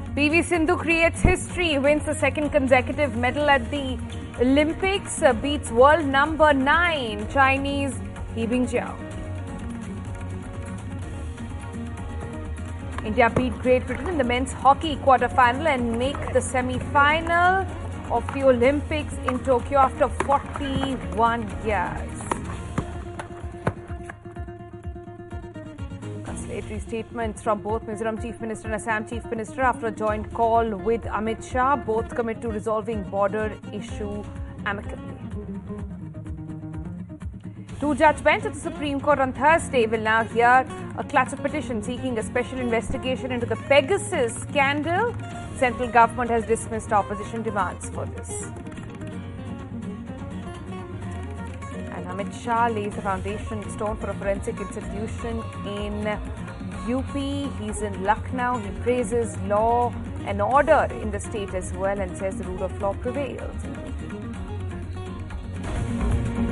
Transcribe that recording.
PV Sindhu creates history, wins the second consecutive medal at the Olympics, beats world number 9, Chinese He Bingjiao. India beat Great Britain in the men's hockey quarter-final and make the semi-final of the Olympics in Tokyo after 41 years. Conciliatory statements from both Mizoram Chief Minister and Assam Chief Minister after a joint call with Amit Shah. Both commit to resolving border issue amicably. Two-judge bench of the Supreme Court on Thursday will now hear a clutch of petition seeking a special investigation into the Pegasus scandal. Central government has dismissed opposition demands for this. And Amit Shah lays a foundation stone for a forensic institution in UP. He's in Lucknow. He praises law and order in the state as well and says the rule of law prevails.